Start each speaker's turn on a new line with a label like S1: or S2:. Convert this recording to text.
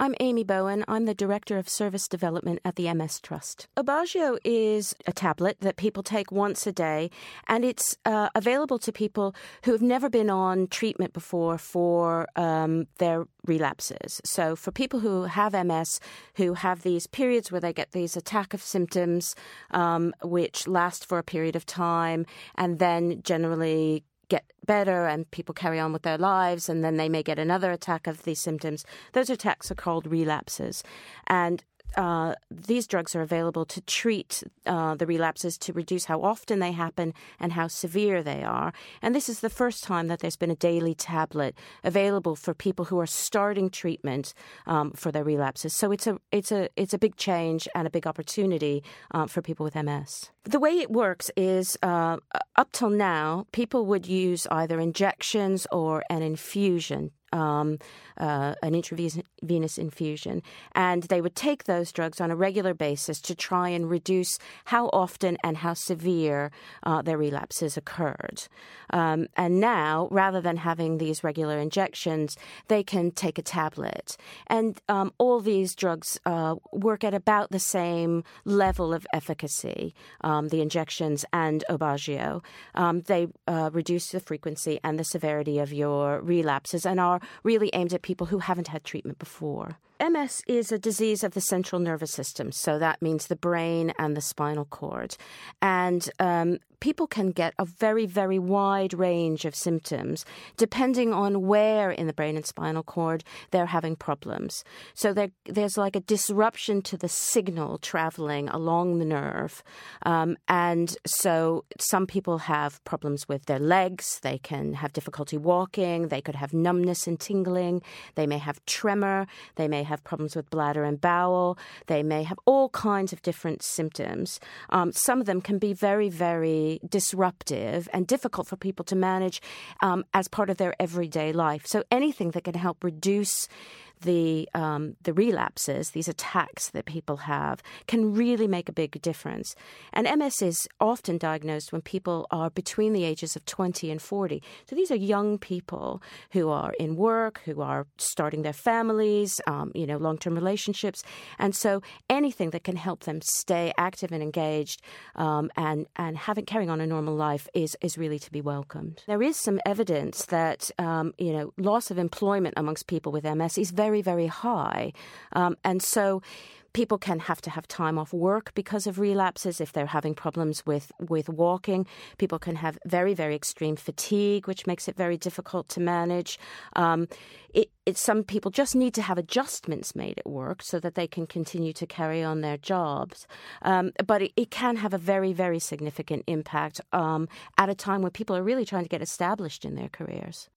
S1: I'm Amy Bowen. I'm the Director of Service Development at the MS Trust. Aubagio is a tablet that people take once a day, and it's available to people who have never been on treatment before for their relapses. So for people who have MS, who have these periods where they get these attack of symptoms, which last for a period of time, and then generally get better and people carry on with their lives, and then they may get another attack of these symptoms. Those attacks are called relapses. And these drugs are available to treat the relapses, to reduce how often they happen and how severe they are. And this is the first time that there's been a daily tablet available for people who are starting treatment for their relapses. So it's a big change and a big opportunity for people with MS. The way it works is up till now, people would use either injections or an infusion. An intravenous infusion, and they would take those drugs on a regular basis to try and reduce how often and how severe their relapses occurred. And now, rather than having these regular injections, they can take a tablet. And all these drugs work at about the same level of efficacy, the injections and Aubagio. They reduce the frequency and the severity of your relapses and are really aimed at people who haven't had treatment before. MS is a disease of the central nervous system, so that means the brain and the spinal cord. And people can get a very, very wide range of symptoms depending on where in the brain and spinal cord they're having problems. So there's like a disruption to the signal traveling along the nerve. And so some people have problems with their legs. They can have difficulty walking. They could have numbness and tingling. They may have tremor. They may have problems with bladder and bowel. They may have all kinds of different symptoms. Some of them can be very, very disruptive and difficult for people to manage as part of their everyday life. So anything that can help reduce the relapses, these attacks that people have, can really make a big difference. And MS is often diagnosed when people are between the ages of 20 and 40. So these are young people who are in work, who are starting their families, long-term relationships. And so anything that can help them stay active and engaged and carrying on a normal life is really to be welcomed. There is some evidence that, loss of employment amongst people with MS is very, very high. And so people can have to have time off work because of relapses if they're having problems with walking. People can have very, very extreme fatigue, which makes it very difficult to manage. Some people just need to have adjustments made at work so that they can continue to carry on their jobs. But it can have a very, very significant impact at a time when people are really trying to get established in their careers.